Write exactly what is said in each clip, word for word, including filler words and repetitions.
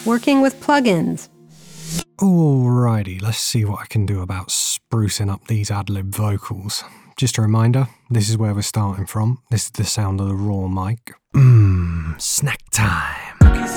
working with plugins. Alrighty, let's see what I can do about sprucing up these ad-lib vocals. Just a reminder, this is where we're starting from. This is the sound of the raw mic. Mmm, snack time.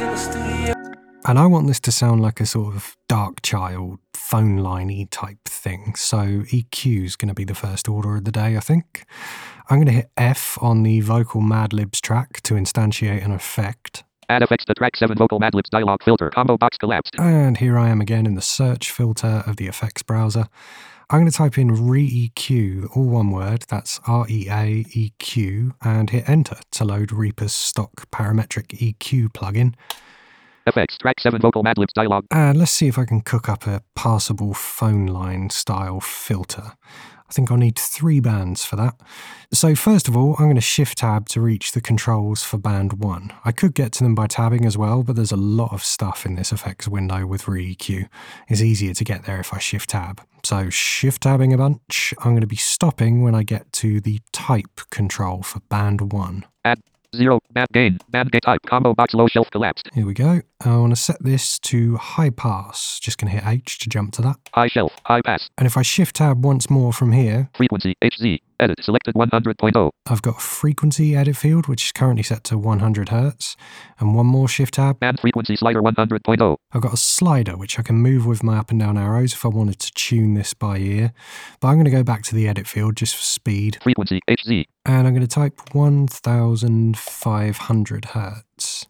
And I want this to sound like a sort of dark child, phone line-y type thing. So E Q is going to be the first order of the day, I think. I'm going to hit F on the vocal Mad Libs track to instantiate an effect. Add effects to track seven vocal Mad Libs dialog filter. Combo box collapsed. And here I am again in the search filter of the effects browser. I'm going to type in Re-E Q, all one word, that's R E A E Q, and hit enter to load Reaper's stock parametric E Q plugin. Effects, track seven vocal Mad Libs dialog. And let's see if I can cook up a passable phone line style filter. I think I'll need three bands for that. So first of all, I'm going to shift tab to reach the controls for band one. I could get to them by tabbing as well, but there's a lot of stuff in this effects window with Re-E Q. It's easier to get there if I shift tab. So shift tabbing a bunch. I'm going to be stopping when I get to the type control for band one. Add zero, band gain, band gain type, combo box low shelf collapsed. Here we go. I want to set this to high pass. Just going to hit H to jump to that. High shelf, high pass. And if I shift tab once more from here, frequency, H Z, edit, selected one hundred point zero. I've got a frequency edit field, which is currently set to one hundred hertz. And one more shift tab. Band frequency slider one hundred point zero. I've got a slider, which I can move with my up and down arrows if I wanted to tune this by ear. But I'm going to go back to the edit field just for speed. Frequency, H Z. And I'm going to type one thousand five hundred hertz.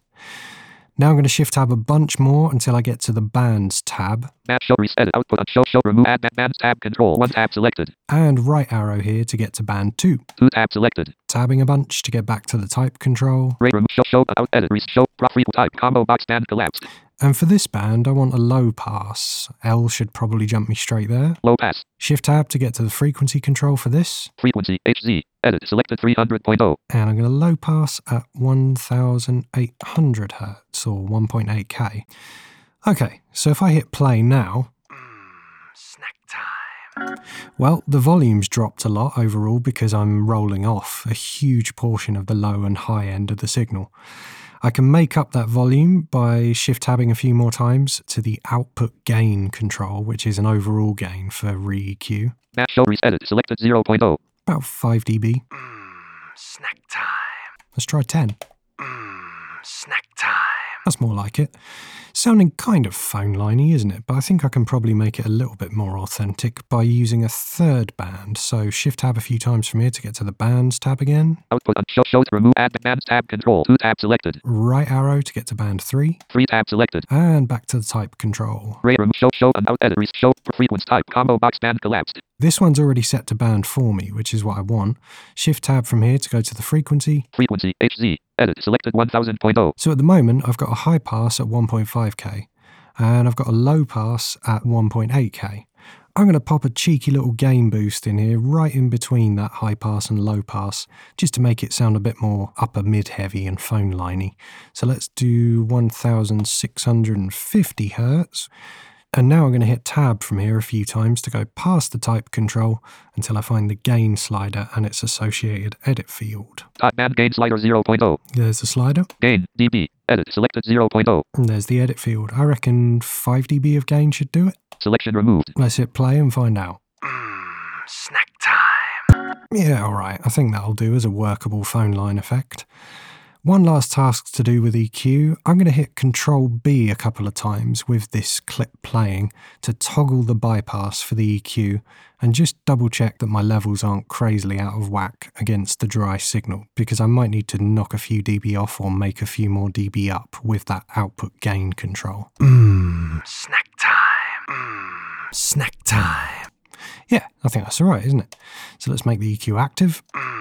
Now I'm going to shift tab a bunch more until I get to the bands tab. Band show reset output on show show remove add bands tab control one tab selected. And right arrow here to get to band two. Two tab selected. Tabbing a bunch to get back to the type control. Ray remove show show out edit show profit type combo box band collapsed. And for this band, I want a low pass. L should probably jump me straight there. Low pass. Shift tab to get to the frequency control for this. Frequency, H Z, edit, selected three hundred point zero. And I'm going to low pass at one thousand eight hundred hertz, or one point eight K. Okay, so if I hit play now... Mmm, snack time. Well, the volume's dropped a lot overall because I'm rolling off a huge portion of the low and high end of the signal. I can make up that volume by shift-tabbing a few more times to the output gain control, which is an overall gain for Re-E Q. Match show reset selected zero point zero. About five decibels. Mmm, snack time. Let's try ten. Mmm, snack time. That's more like it. Sounding kind of phone-liney, isn't it? But I think I can probably make it a little bit more authentic by using a third band. So shift-tab a few times from here to get to the bands tab again. Output on show show remove add bands tab control two tab selected. Right arrow to get to band three. Three tab selected. And back to the type control. Ray remove show show and out edit show frequency type combo box band collapsed. This one's already set to band for me, which is what I want. Shift tab from here to go to the frequency. Frequency, H Z, edit, selected one thousand point zero. So at the moment, I've got a high pass at one point five K, and I've got a low pass at one point eight K. I'm going to pop a cheeky little gain boost in here, right in between that high pass and low pass, just to make it sound a bit more upper mid-heavy and phone-liney. So let's do one thousand six hundred fifty hertz. And now I'm going to hit tab from here a few times to go past the type control until I find the gain slider and its associated edit field. Type band gain slider zero point zero. There's the slider. Gain, dB, edit, selected zero point zero. And there's the edit field. I reckon five decibels of gain should do it. Selection removed. Let's hit play and find out. Mmm, snack time. Yeah, alright. I think that'll do as a workable phone line effect. One last task to do with E Q. I'm going to hit control B a couple of times with this clip playing to toggle the bypass for the E Q and just double check that my levels aren't crazily out of whack against the dry signal, because I might need to knock a few dB off or make a few more dB up with that output gain control. Mmm, snack time. Mmm, snack time. Yeah, I think that's alright, isn't it? So let's make the E Q active.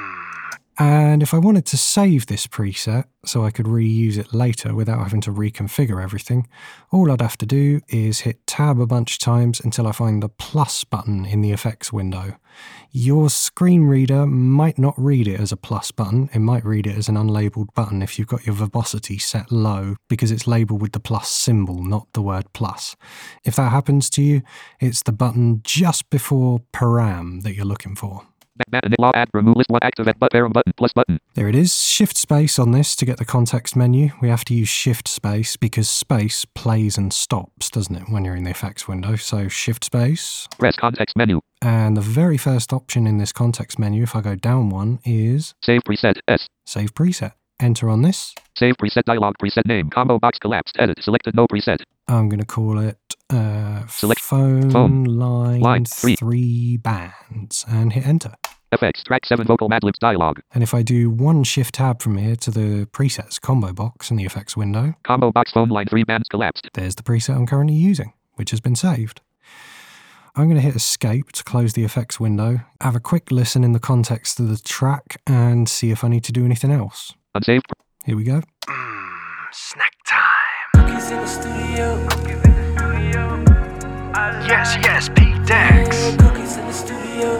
And if I wanted to save this preset so I could reuse it later without having to reconfigure everything, all I'd have to do is hit tab a bunch of times until I find the plus button in the effects window. Your screen reader might not read it as a plus button, it might read it as an unlabeled button if you've got your verbosity set low, because it's labeled with the plus symbol, not the word plus. If that happens to you, it's the button just before param that you're looking for. Button. Law add remove list one activate but parent button plus button. There it is. Shift space on this to get the context menu. We have to use shift space because space plays and stops, doesn't it, when you're in the effects window? So shift space. Press context menu. And the very first option in this context menu, if I go down one, is Save preset S. Save preset. Enter on this. Save preset dialog. Preset name. Combo box collapsed. Edit. Selected no preset. I'm going to call it uh, Select phone, phone. line, Line three. three. bands and hit enter. Effects. Track seven vocal madlibs dialog. And if I do one shift tab from here to the presets combo box in the effects window, Combo box phone line three bands collapsed. there's the preset I'm currently using, which has been saved. I'm going to hit escape to close the effects window, have a quick listen in the context of the track and see if I need to do anything else. Unsaved. Here we go. Mmm, snack time. Cookies in the studio. Yes, yes, Pete Dex. Cookies in the studio.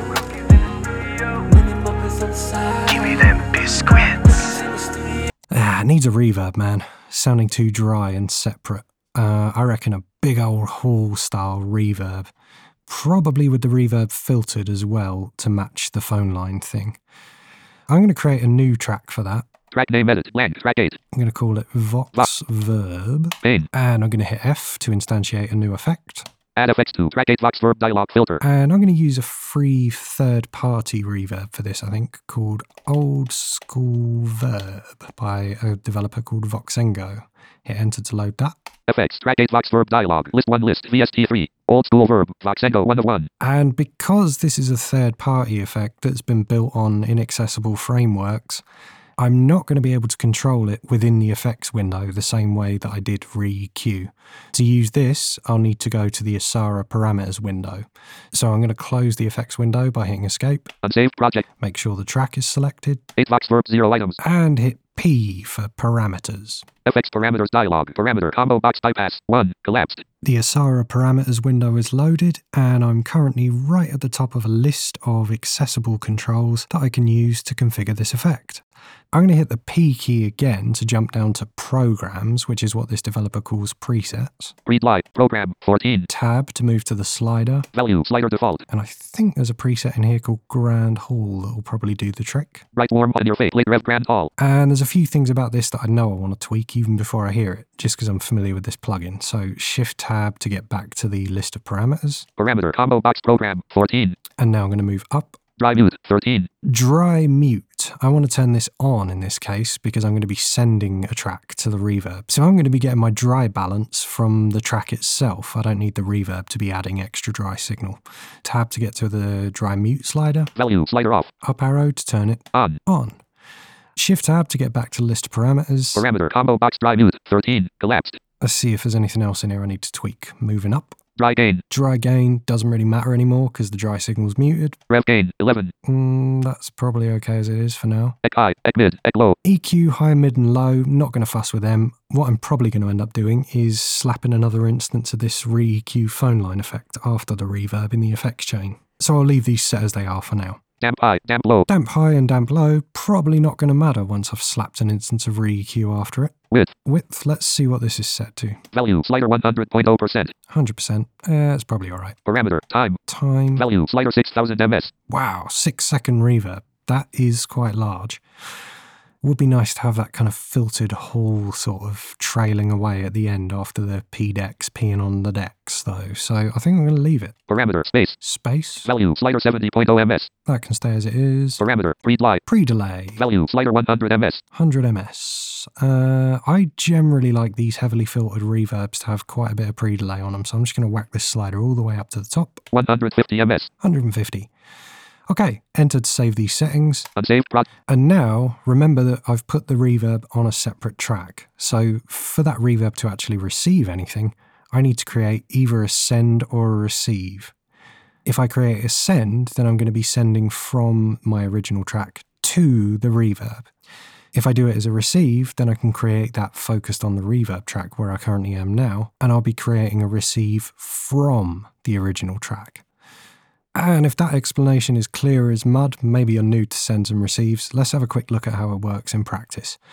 Mini muppets on the side. Give me them biscuits. In the studio. Ah, it needs a reverb, man. Sounding too dry and separate. Uh, I reckon a big old hall style reverb. Probably with the reverb filtered as well to match the phone line thing. I'm going to create a new track for that. Track name edit. Blank. Track eight. I'm going to call it Vox Vox. Verb. Main. And I'm going to hit F to instantiate a new effect. Add effects to track eight Vox verb dialog filter. And I'm going to use a free third-party reverb for this, I think, called Old School Verb by a developer called Voxengo. Hit enter to load that. Effects. Track eight Vox verb dialog. List one list. V S T three. Old school verb. Voxengo one of one. And because this is a third-party effect that's been built on inaccessible frameworks, I'm not going to be able to control it within the effects window the same way that I did re-E Q. To use this, I'll need to go to the Asara parameters window. So I'm going to close the effects window by hitting escape, Unsaved project. make sure the track is selected, eight Vox verb zero items. and hit P for parameters. Effects parameters dialog. Parameter combo box bypass. one. Collapsed. The Asara parameters window is loaded, and I'm currently right at the top of a list of accessible controls that I can use to configure this effect. I'm going to hit the P key again to jump down to Programs, which is what this developer calls presets. Read light. Program. fourteen. Tab to move to the slider, Value. Slider default. and I think there's a preset in here called Grand Hall that will probably do the trick. Right warm on your face. Late rev grand hall. And there's a few things about this that I know I want to tweak even before I hear it, just because I'm familiar with this plugin. So Shift Tab to get back to the list of parameters. Parameter combo box program. fourteen. And now I'm going to move up. Dry mute. thirteen. Dry mute. I want to turn this on in this case because I'm going to be sending a track to the reverb. So I'm going to be getting my dry balance from the track itself. I don't need the reverb to be adding extra dry signal. Tab to get to the dry mute slider. Value. Slider off. Up arrow to turn it On. on. Shift tab to get back to list of parameters. Parameter combo box dry mute. thirteen. Collapsed. Let's see if there's anything else in here I need to tweak. Moving up. Dry gain. Dry gain doesn't really matter anymore because the dry signal's muted. Rev gain. eleven. Mm, that's probably okay as it is for now. Ec high. Ec mid. Ec low. E Q, high, mid and low, not going to fuss with them. What I'm probably going to end up doing is slapping another instance of this re-E Q phone line effect after the reverb in the effects chain. So I'll leave these set as they are for now. Damp high. Damp low. Damp high and damp low, probably not going to matter once I've slapped an instance of re-E Q after it. Width. Width, let's see what this is set to. Value. Slider one hundred point zero percent. one hundred percent. Eh, it's probably alright. Parameter. Time. Time. Value. Slider six thousand M S. Wow, six second reverb. That is quite large. Would be nice to have that kind of filtered hall sort of trailing away at the end after the P decks peeing on the decks though. So I think I'm going to leave it. Parameter. Space. Space. Value. Slider seventy point zero M S. That can stay as it is. Parameter. Read light. Pre-delay. Value. Slider one hundred M S. one hundred M S. Uh, I generally like these heavily filtered reverbs to have quite a bit of pre-delay on them, so I'm just going to whack this slider all the way up to the top. one hundred fifty M S. one hundred fifty. Okay, enter to save these settings. Unsaved prod. And now, remember that I've put the reverb on a separate track. So for that reverb to actually receive anything, I need to create either a send or a receive. If I create a send, then I'm going to be sending from my original track to the reverb. If I do it as a receive, then I can create that focused on the reverb track where I currently am now, and I'll be creating a receive from the original track. And if that explanation is clear as mud, maybe you're new to sends and receives, let's have a quick look at how it works in practice.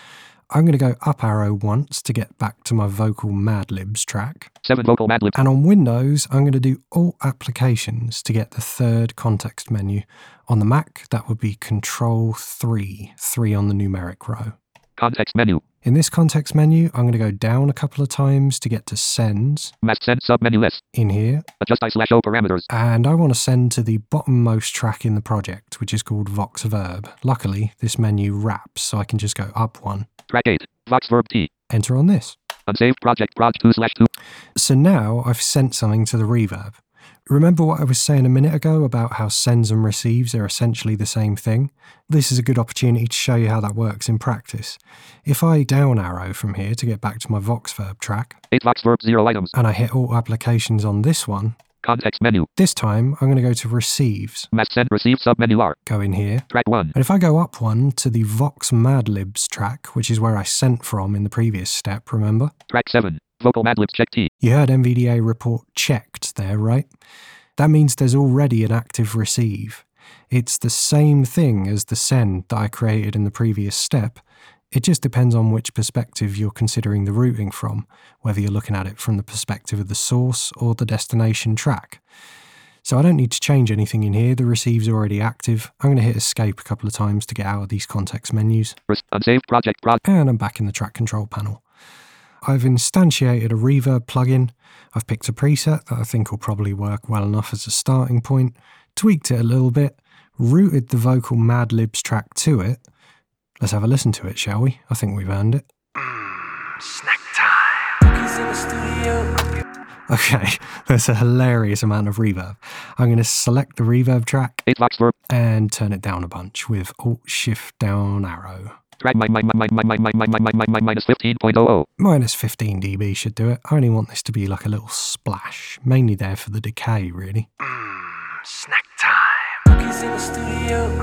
I'm going to go up arrow once to get back to my vocal Mad Libs track. seven vocal Mad Libs. And on Windows, I'm going to do Alt Applications to get the third context menu. On the Mac, that would be Control three, three on the numeric row. Context menu. In this context menu, I'm going to go down a couple of times to get to Sends. Mask send submenu list. In here. Adjust I slash O parameters. And I want to send to the bottommost track in the project, which is called Vox Verb. Luckily, this menu wraps, so I can just go up one. Track eight. Vox Verb T. Enter on this. Unsaved project proj two slash two. So now I've sent something to the reverb. Remember what I was saying a minute ago about how sends and receives are essentially the same thing? This is a good opportunity to show you how that works in practice. If I down arrow from here to get back to my Vox Verb track, eight Vox Verb zero items, and I hit Alt Applications on this one, context menu. This time I'm going to go to Receives. Mask send receive submenu R. Go in here. Track one. And if I go up one to the Vox Mad Libs track, which is where I sent from in the previous step, remember? Track seven. Vocal Mad Libs check T. You heard M V D A report checked there, right? That means there's already an active receive. It's the same thing as the send that I created in the previous step. It just depends on which perspective you're considering the routing from, whether you're looking at it from the perspective of the source or the destination track. So I don't need to change anything in here, the receive's already active. I'm going to hit escape a couple of times to get out of these context menus. Unsaved project proj. And I'm back in the track control panel. I've instantiated a reverb plugin. I've picked a preset that I think will probably work well enough as a starting point, tweaked it a little bit, routed the vocal Mad Libs track to it. Let's have a listen to it, shall we? I think we've earned it. Mmm, snack time. He's in the studio. Okay, there's a hilarious amount of reverb. I'm going to select the reverb track eight Vox Verb and turn it down a bunch with Alt Shift down arrow. Track my my my my my my my my my my my minus fifteen point oh oh. Minus fifteen dB should do it. I only want this to be like a little splash, mainly there for the decay, really. Mmm, snack time. He's in the studio.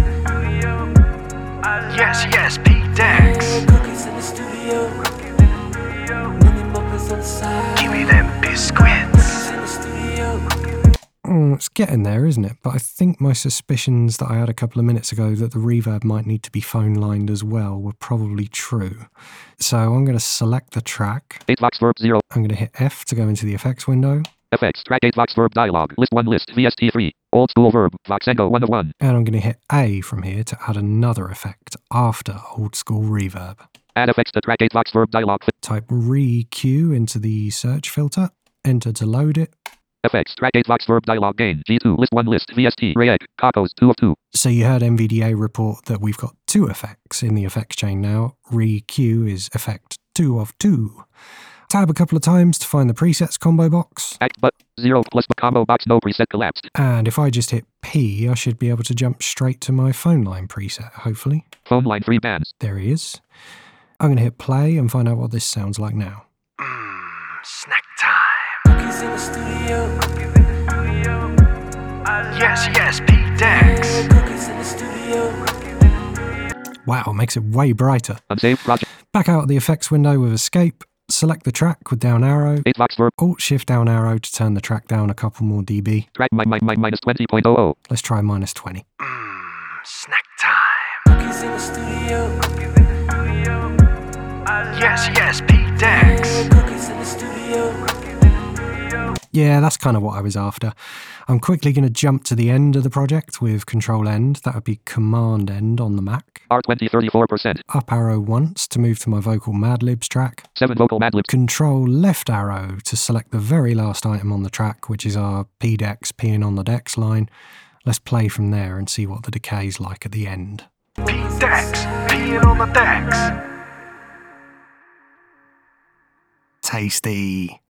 Yes, yes, Pete Dex. Cookies in the studio. Mini moppers on the side. Give me them biscuits. Cookies in the studio. Mm, it's getting there, isn't it? But I think my suspicions that I had a couple of minutes ago that the reverb might need to be phone lined as well were probably true. So I'm going to select the track. eight Vox Verb zero. I'm going to hit F to go into the effects window. Effects. Track eight Vox Verb dialog. List one list. V S T three. Old school verb. Voxengo one of one. And I'm going to hit A from here to add another effect after old school reverb. Add effects to track eight Vox Verb dialog. Type re-Q into the search filter. Enter to load it. Effects. Track eight Vox Verb dialog gain. G two. List one list. V S T. Rayeg. Cacos two of two. So you heard M V D A report that we've got two effects in the effects chain now. Re-Q is effect two of two. Tab a couple of times to find the presets combo box. Act but zero plus combo box no preset collapsed. And if I just hit P, I should be able to jump straight to my phone line preset, hopefully. Phone line three bands. There he is. I'm going to hit play and find out what this sounds like now. Mmm, snack time. He's in the studio. Yes, yes, Pete Dex. Cookies in the studio. Wow, makes it way brighter. Unsaved project. Back out of the effects window with escape. Select the track with down arrow. eight Vox Verb. Alt Shift down arrow to turn the track down a couple more dB. Track my my my minus twenty point oh oh. Let's try minus twenty. Mmm, snack time. He's in the studio. Yes, yes, Pete Dex. Cookies in the studio. Yeah, that's kind of what I was after. I'm quickly going to jump to the end of the project with Control End. That would be Command End on the Mac. R twenty thirty-four percent. Up arrow once to move to my vocal Mad Libs track. seven vocal Mad Libs. Control left arrow to select the very last item on the track, which is our P Dex peeing on the decks line. Let's play from there and see what the decay's like at the end. Pete Dex, peeing on the decks. Tasty.